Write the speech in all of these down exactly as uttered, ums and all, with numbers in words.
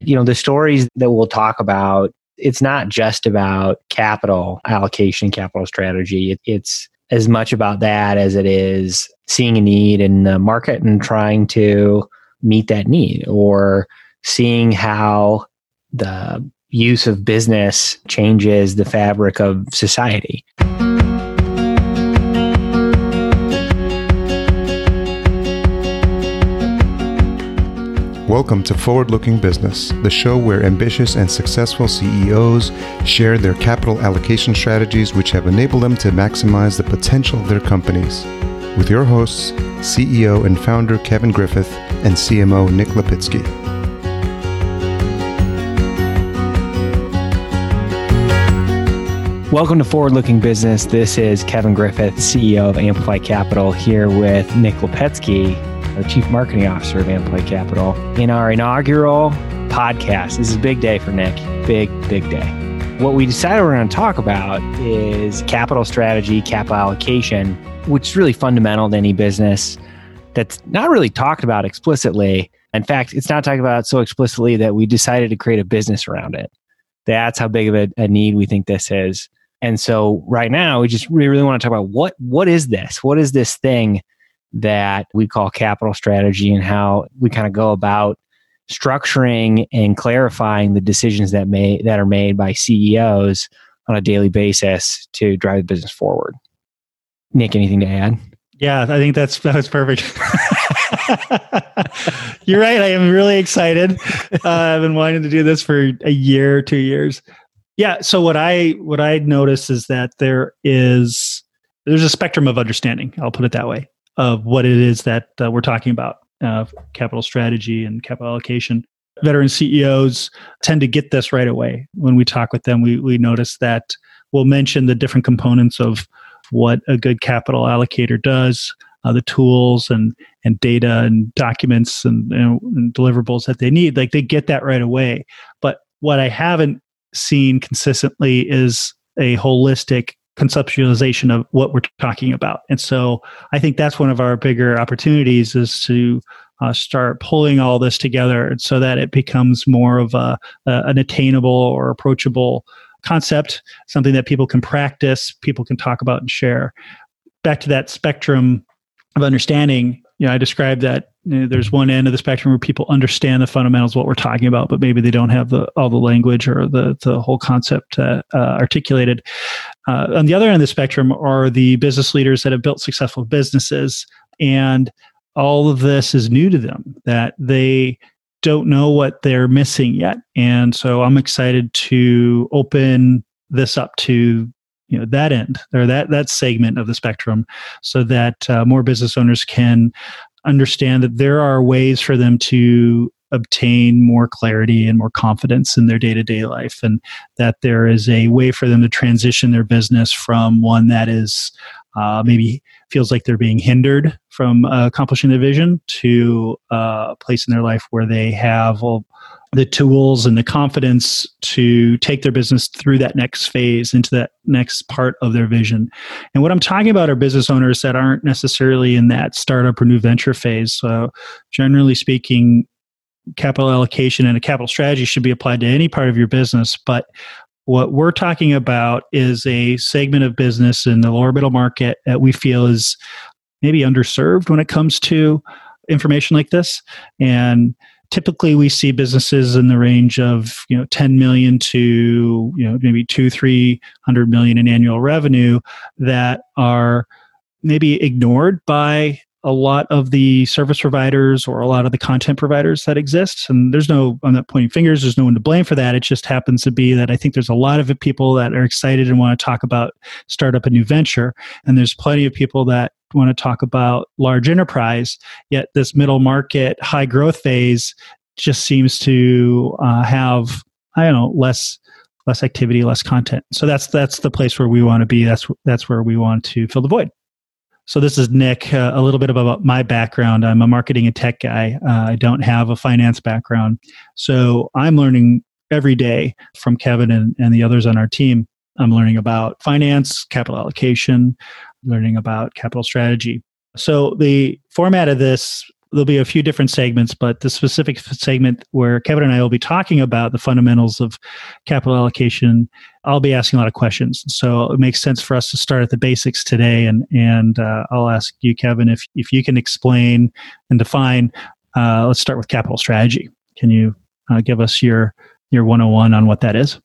you know, the stories that we'll talk about, it's not just about capital allocation, capital strategy. It, it's as much about that as it is seeing a need in the market and trying to meet that need, or seeing how the use of business changes the fabric of society. Welcome to Forward Looking Business, the show where ambitious and successful C E Os share their capital allocation strategies which have enabled them to maximize the potential of their companies. With your hosts, C E O and founder Kevin Griffith and C M O Nick Lipitsky. Welcome to Forward Looking Business. This is Kevin Griffith, C E O of Amplify Capital, here with Nick Lipitsky, the Chief Marketing Officer of Amplify Capital, in our inaugural podcast. This is a big day for Nick. Big, big day. What we decided we're going to talk about is capital strategy, capital allocation, which is really fundamental to any business. That's not really talked about explicitly. In fact, it's not talked about so explicitly that we decided to create a business around it. That's how big of a, a need we think this is. And so right now, we just really, really want to talk about what what is this? What is this thing that we call capital strategy, and how we kind of go about structuring and clarifying the decisions that may that are made by C E Os on a daily basis to drive the business forward. Nick, anything to add? Yeah, I think that's that was perfect. You're right. I am really excited. Uh, I've been wanting to do this for a year, two years. Yeah. So what I what I notice is that there is there's a spectrum of understanding. I'll put it that way, of what it is that uh, we're talking about, uh, capital strategy and capital allocation. Veteran C E Os tend to get this right away. When we talk with them, we we notice that we'll mention the different components of what a good capital allocator does, uh, the tools and and data and documents and, you know, and deliverables that they need. Like, they get that right away. But what I haven't seen consistently is a holistic conceptualization of what we're talking about. And so I think that's one of our bigger opportunities, is to uh, start pulling all this together so that it becomes more of a, a an attainable or approachable concept, something that people can practice, people can talk about and share. Back to that spectrum of understanding, you know, I described that, you know, there's one end of the spectrum where people understand the fundamentals of what we're talking about, but maybe they don't have the all the language or the the whole concept uh, uh, articulated. Uh, on the other end of the spectrum are the business leaders that have built successful businesses, and all of this is new to them, that they don't know what they're missing yet. And so I'm excited to open this up to, you know, that end, or that that segment of the spectrum, so that uh, more business owners can understand that there are ways for them to obtain more clarity and more confidence in their day-to-day life, and that there is a way for them to transition their business from one that is uh, maybe feels like they're being hindered from uh, accomplishing their vision, to uh, a place in their life where they have well, the tools and the confidence to take their business through that next phase, into that next part of their vision. And what I'm talking about are business owners that aren't necessarily in that startup or new venture phase. So generally speaking, capital allocation and a capital strategy should be applied to any part of your business. But what we're talking about is a segment of business in the lower middle market that we feel is maybe underserved when it comes to information like this. And typically we see businesses in the range of, you know, ten million to, you know, maybe two, three hundred million in annual revenue that are maybe ignored by a lot of the service providers or a lot of the content providers that exist. And there's no, I'm not pointing fingers, there's no one to blame for that. It just happens to be that I think there's a lot of people that are excited and want to talk about startup a new venture. And there's plenty of people that want to talk about large enterprise, yet this middle market high growth phase just seems to uh, have, I don't know, less less activity, less content. So that's that's the place where we want to be. That's that's where we want to fill the void. So this is Nick, uh, a little bit about my background. I'm a marketing and tech guy. Uh, I don't have a finance background. So I'm learning every day from Kevin and, and the others on our team. I'm learning about finance, capital allocation, learning about capital strategy. So the format of this there'll be a few different segments, but the specific segment where Kevin and I will be talking about the fundamentals of capital allocation, I'll be asking a lot of questions. So it makes sense for us to start at the basics today. And and uh, I'll ask you, Kevin, if if you can explain and define. Uh, let's start with capital strategy. Can you uh, give us your your one oh one on what that is?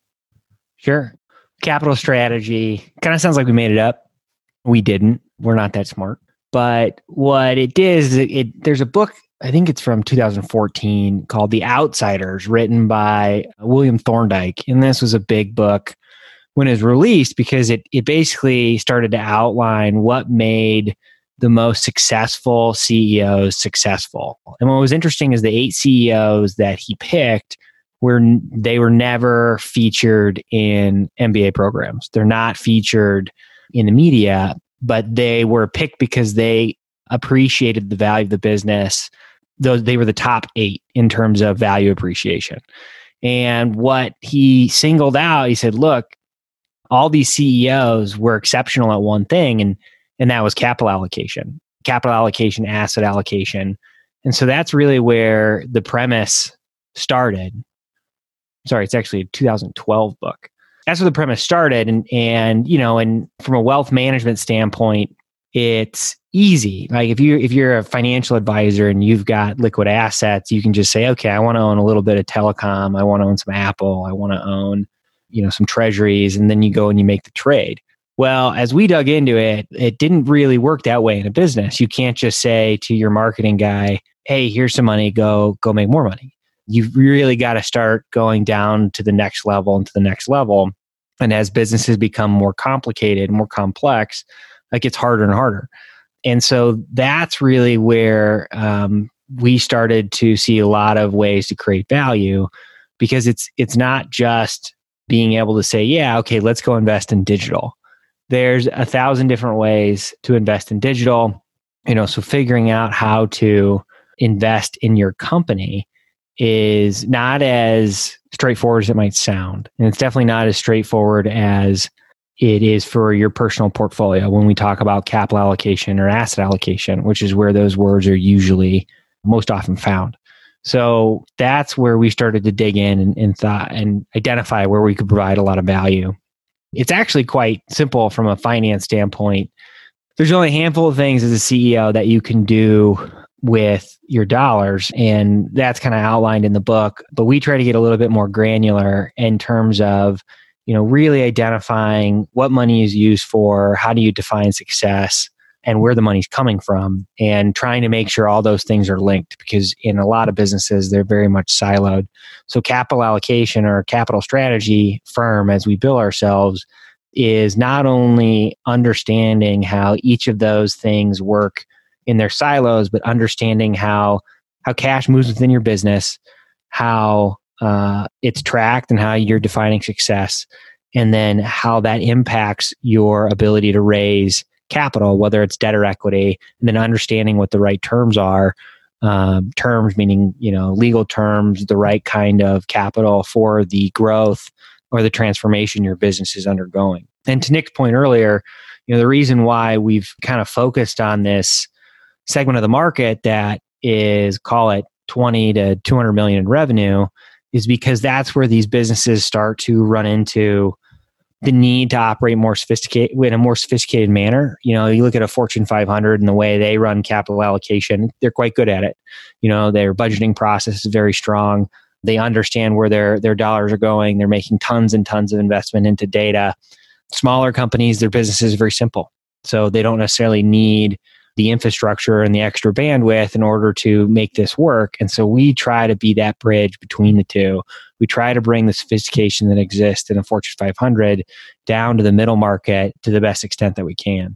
Sure. Capital strategy kind of sounds like we made it up. We didn't. We're not that smart. But what it did is it, it there's a book, I think it's from two thousand fourteen, called The Outsiders, written by William Thorndike. And this was a big book when it was released because it it basically started to outline what made the most successful C E Os successful. And what was interesting is the eight C E Os that he picked were they were never featured in M B A programs. They're not featured in the media, but they were picked because they appreciated the value of the business. Those they were the top eight in terms of value appreciation. And what he singled out, he said, look, all these C E Os were exceptional at one thing, and and that was capital allocation, capital allocation, asset allocation. And so that's really where the premise started. Sorry, it's actually a two thousand twelve book. That's where the premise started. And, and, you know, and from a wealth management standpoint, it's easy. Like if you, if you're a financial advisor and you've got liquid assets, you can just say, okay, I want to own a little bit of telecom. I want to own some Apple. I want to own, you know, some treasuries. And then you go and you make the trade. Well, as we dug into it, it didn't really work that way in a business. You can't just say to your marketing guy, hey, here's some money, go, go make more money. You've really got to start going down to the next level and to the next level. And as businesses become more complicated, more complex, it gets harder and harder. And so that's really where um, we started to see a lot of ways to create value, because it's it's not just being able to say, yeah, okay, let's go invest in digital. There's a thousand different ways to invest in digital. You know, so figuring out how to invest in your company is not as straightforward as it might sound. And it's definitely not as straightforward as it is for your personal portfolio when we talk about capital allocation or asset allocation, which is where those words are usually most often found. So that's where we started to dig in and, and thought and identify where we could provide a lot of value. It's actually quite simple from a finance standpoint. There's only a handful of things as a C E O that you can do with your dollars, and that's kind of outlined in the book. But we try to get a little bit more granular in terms of, you know, really identifying what money is used for, how do you define success, and where the money's coming from, and trying to make sure all those things are linked, because in a lot of businesses, they're very much siloed. So capital allocation or capital strategy firm, as we bill ourselves, is not only understanding how each of those things work in their silos, but understanding how how cash moves within your business, how uh, it's tracked and how you're defining success, and then how that impacts your ability to raise capital, whether it's debt or equity, and then understanding what the right terms are. Um, terms meaning, you know, legal terms, the right kind of capital for the growth or the transformation your business is undergoing. And to Nick's point earlier, you know, the reason why we've kind of focused on this segment of the market that is, call it twenty to two hundred million in revenue, is because that's where these businesses start to run into the need to operate more sophisticated in a more sophisticated manner. You know, you look at a Fortune five hundred and the way they run capital allocation, they're quite good at it. You know, their budgeting process is very strong. They understand where their their dollars are going. They're making tons and tons of investment into data. Smaller companies, their business is very simple. So they don't necessarily need the infrastructure and the extra bandwidth in order to make this work. And so we try to be that bridge between the two. We try to bring the sophistication that exists in a Fortune five hundred down to the middle market to the best extent that we can.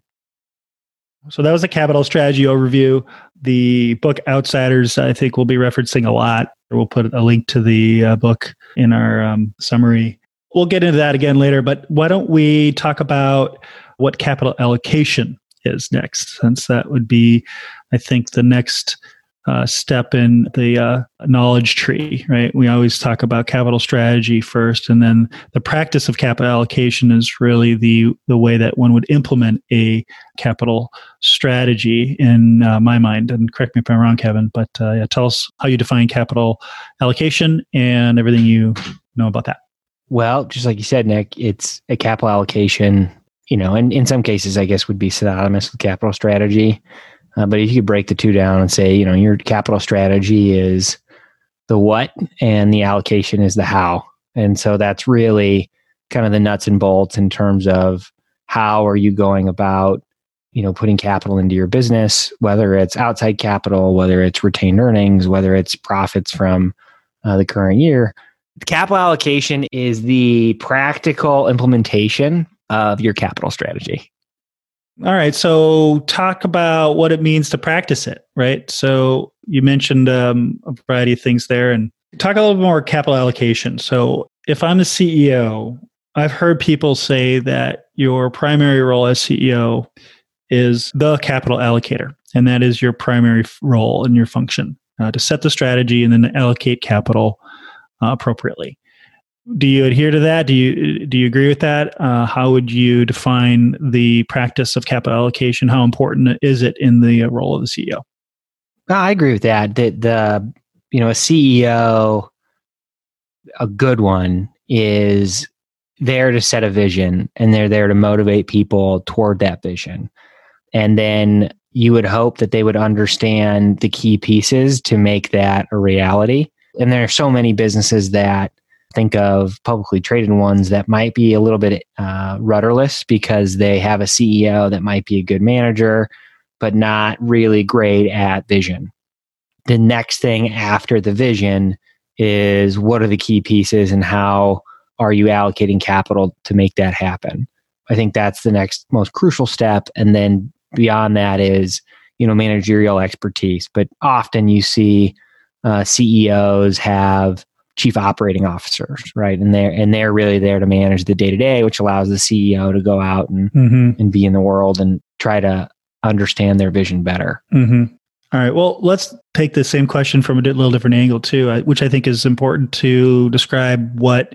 So that was a capital strategy overview. The book Outsiders, I think we'll be referencing a lot. We'll put a link to the uh, book in our um, summary. We'll get into that again later, but why don't we talk about what capital allocation is next, since that would be, I think, the next uh, step in the uh, knowledge tree, right? We always talk about capital strategy first, and then the practice of capital allocation is really the the way that one would implement a capital strategy in uh, my mind. And correct me if I'm wrong, Kevin, but uh, yeah, tell us how you define capital allocation and everything you know about that. Well, just like you said, Nick, it's a capital allocation, you know, and in some cases, I guess would be synonymous with capital strategy. Uh, but if you could break the two down and say, you know, your capital strategy is the what and the allocation is the how. And so that's really kind of the nuts and bolts in terms of how are you going about, you know, putting capital into your business, whether it's outside capital, whether it's retained earnings, whether it's profits from uh, the current year. Capital allocation is the practical implementation of your capital strategy. All right. So talk about what it means to practice it, right? So you mentioned um, a variety of things there, and talk a little bit more capital allocation. So if I'm the C E O, I've heard people say that your primary role as C E O is the capital allocator, and that is your primary role and your function uh, to set the strategy and then allocate capital uh, appropriately. Do you adhere to that? Do you do you agree with that? Uh, how would you define the practice of capital allocation? How important is it in the role of the C E O? I agree with that. That the you know a C E O, a good one, is there to set a vision, and they're there to motivate people toward that vision. And then you would hope that they would understand the key pieces to make that a reality. And there are so many businesses that think of publicly traded ones that might be a little bit uh, rudderless because they have a C E O that might be a good manager, but not really great at vision. The next thing after the vision is what are the key pieces and how are you allocating capital to make that happen? I think that's the next most crucial step. And then beyond that is, you know, managerial expertise. But often you see uh, C E Os have chief operating officers, right? And they're, and they're really there to manage the day-to-day, which allows the C E O to go out and, mm-hmm. and be in the world and try to understand their vision better. Mm-hmm. All right. Well, let's take the same question from a little different angle too, which I think is important to describe what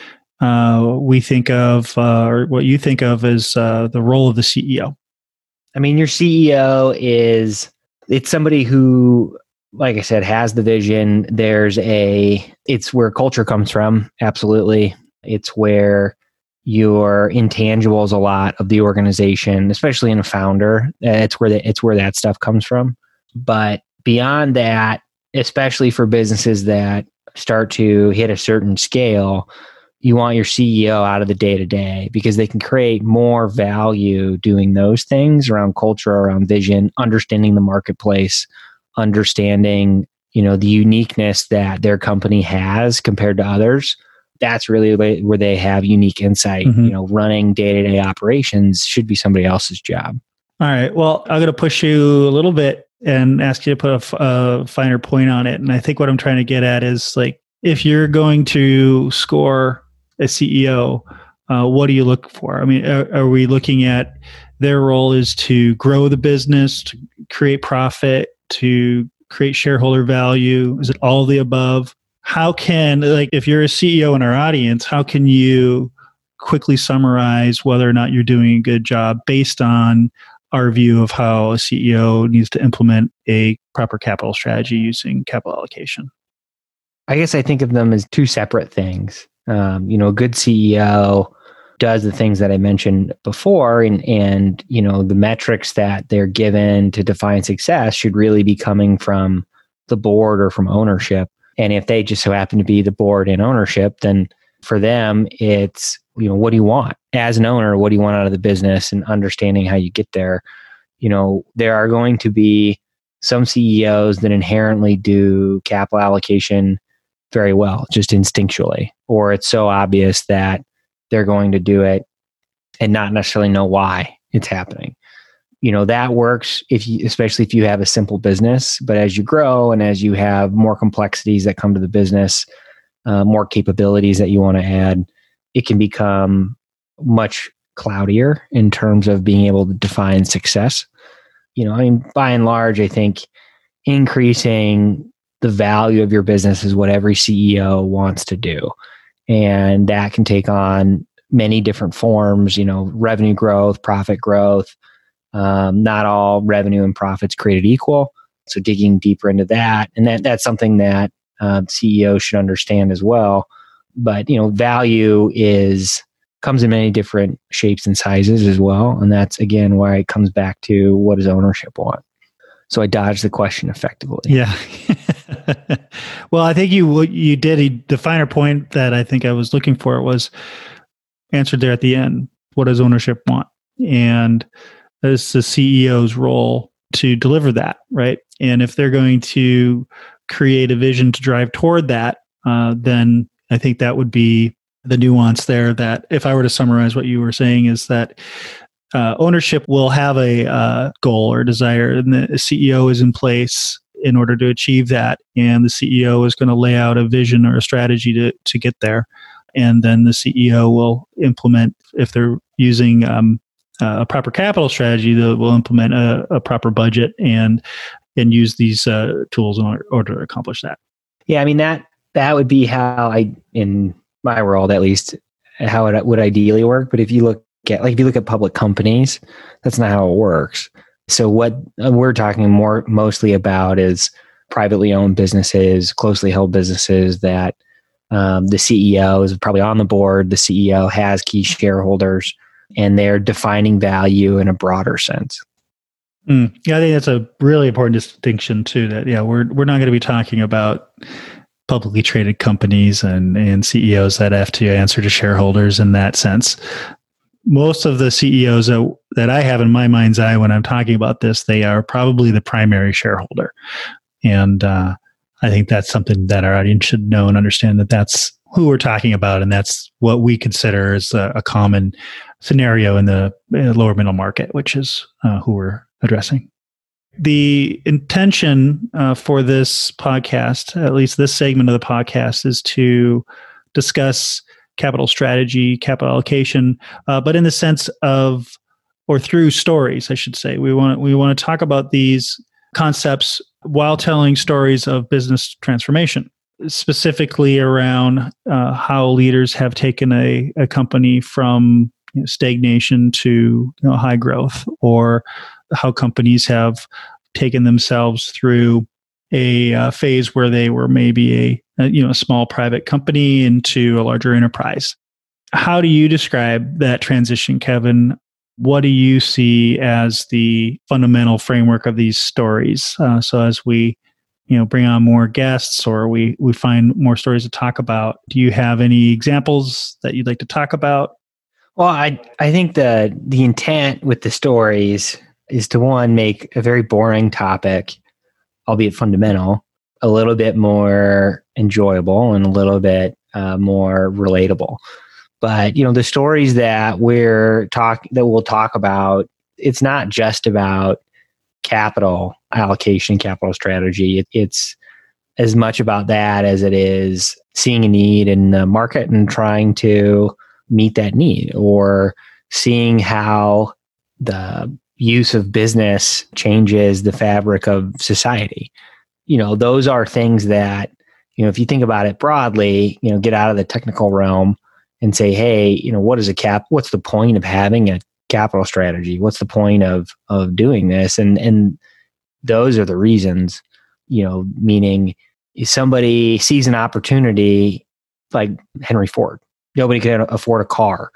uh, we think of uh, or what you think of as uh, the role of the C E O. I mean, your C E O is, it's somebody who, like I said, has the vision. There's a, it's where culture comes from. Absolutely. It's where your intangibles, a lot of the organization, especially in a founder, it's where the, it's where that stuff comes from. But beyond that, especially for businesses that start to hit a certain scale, you want your C E O out of the day-to-day because they can create more value doing those things around culture, around vision, understanding the marketplace, understanding, you know, the uniqueness that their company has compared to others. That's really where they have unique insight. Mm-hmm. You know, running day-to-day operations should be somebody else's job. All right. Well, I'm going to push you a little bit and ask you to put a, f- a finer point on it. And I think what I'm trying to get at is, like, if you're going to score a C E O, uh, what do you look for? I mean, are, are we looking at their role is to grow the business, to create profit, to create shareholder value? Is it all of the above? How can, like, if you're a C E O in our audience, how can you quickly summarize whether or not you're doing a good job based on our view of how a C E O needs to implement a proper capital strategy using capital allocation? I guess I think of them as two separate things. Um, you know, a good C E O does the things that I mentioned before, and, and, you know, the metrics that they're given to define success should really be coming from the board or from ownership. And if they just so happen to be the board and ownership, then for them, it's, you know, what do you want as an owner? What do you want out of the business, and understanding how you get there? You know, there are going to be some C E Os that inherently do capital allocation very well, just instinctually, or it's so obvious that they're going to do it and not necessarily know why it's happening. You know, that works if you, especially if you have a simple business, but as you grow and as you have more complexities that come to the business, uh, more capabilities that you want to add, it can become much cloudier in terms of being able to define success. You know, I mean, by and large, I think increasing the value of your business is what every C E O wants to do. And that can take on many different forms, you know, revenue growth, profit growth. Um, not all revenue and profits created equal. So digging deeper into that. And that that's something that uh, C E Os should understand as well. But, you know, value is comes in many different shapes and sizes as well. And that's, again, why it comes back to what does ownership want? So I dodged the question effectively. Yeah. Well, I think you you did. The finer point that I think I was looking for was answered there at the end. What does ownership want? And it's the C E O's role to deliver that, right? And if they're going to create a vision to drive toward that, uh, then I think that would be the nuance there. That if I were to summarize what you were saying is that uh, ownership will have a uh, goal or desire, and the C E O is in place in order to achieve that. And the C E O is going to lay out a vision or a strategy to to get there. And then the C E O will implement, if they're using um, a proper capital strategy, they will implement a, a proper budget and and use these uh, tools in order, order to accomplish that. Yeah, I mean, that that would be how I, in my world at least, how it would ideally work. But if you look at, like, if you look at public companies, that's not how it works. So what we're talking more mostly about is privately owned businesses, closely held businesses that um, the C E O is probably on the board. The C E O has key shareholders, and they're defining value in a broader sense. Mm. Yeah, I think that's a really important distinction too. That yeah, we're we're not going to be talking about publicly traded companies and and C E Os that have to answer to shareholders in that sense. Most of the C E Os that, that I have in my mind's eye when I'm talking about this, they are probably the primary shareholder. And uh, I think that's something that our audience should know and understand, that that's who we're talking about. And that's what we consider as a, a common scenario in the uh, lower middle market, which is uh, who we're addressing. The intention uh, for this podcast, at least this segment of the podcast, is to discuss capital strategy, capital allocation, uh, but in the sense of, or through stories, I should say. We want we want to talk about these concepts while telling stories of business transformation, specifically around uh, how leaders have taken a, a company from you know, stagnation to you know, high growth, or how companies have taken themselves through a uh, phase where they were maybe a, a you know a small private company into a larger enterprise. How do you describe that transition, Kevin? What do you see as the fundamental framework of these stories? Uh, so as we you know bring on more guests, or we we find more stories to talk about, do you have any examples that you'd like to talk about? Well, I I think the the intent with the stories is to, one, make a very boring topic, albeit fundamental, a little bit more enjoyable and a little bit uh, more relatable. But you know, the stories that we're talk that we'll talk about, it's not just about capital allocation, capital strategy. It, it's as much about that as it is seeing a need in the market and trying to meet that need, or seeing how the use of business changes the fabric of society. You know, those are things that, you know, if you think about it broadly, you know, get out of the technical realm and say, hey, you know, what is a cap? What's the point of having a capital strategy? What's the point of of doing this? And and those are the reasons, you know, meaning if somebody sees an opportunity like Henry Ford, nobody could afford a car.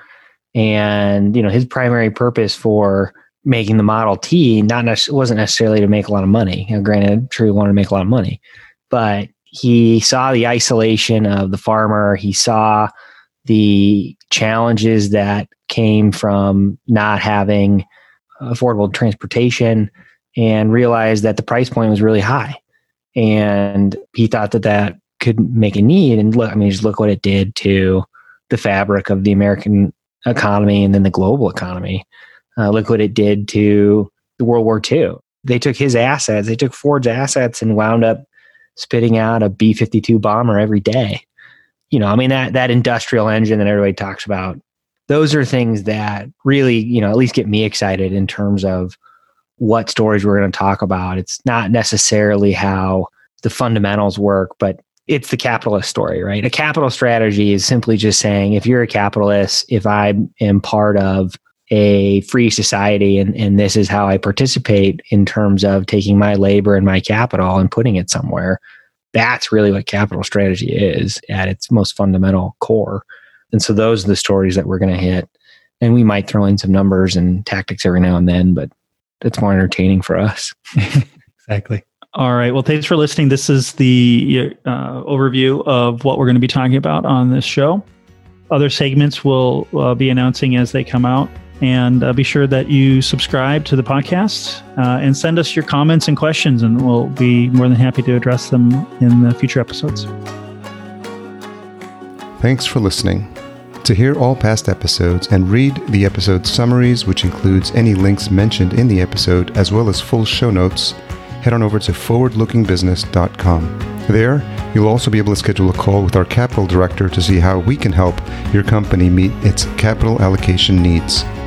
And, you know, his primary purpose for making the Model T not nec- wasn't necessarily to make a lot of money. You know, granted, sure, he wanted to make a lot of money, but he saw the isolation of the farmer. He saw the challenges that came from not having affordable transportation, and realized that the price point was really high. And he thought that that could make a need. And look, I mean, just look what it did to the fabric of the American economy and then the global economy. Uh, look what it did to the World War Two. They took his assets, they took Ford's assets, and wound up spitting out a B fifty-two bomber every day. You know, I mean, that that industrial engine that everybody talks about, those are things that really, you know, at least get me excited in terms of what stories we're going to talk about. It's not necessarily how the fundamentals work, but it's the capitalist story, right? A capital strategy is simply just saying, if you're a capitalist, if I am part of a free society and, and this is how I participate in terms of taking my labor and my capital and putting it somewhere, that's really what capital strategy is at its most fundamental core. And so those are the stories that we're going to hit. And we might throw in some numbers and tactics every now and then, but it's more entertaining for us. Exactly. All right. Well, thanks for listening. This is the uh, overview of what we're going to be talking about on this show. Other segments we'll uh, be announcing as they come out. And uh, be sure that you subscribe to the podcast uh, and send us your comments and questions, and we'll be more than happy to address them in the future episodes. Thanks for listening. To hear all past episodes and read the episode summaries, which includes any links mentioned in the episode, as well as full show notes, head on over to forward looking business dot com. There, you'll also be able to schedule a call with our capital director to see how we can help your company meet its capital allocation needs.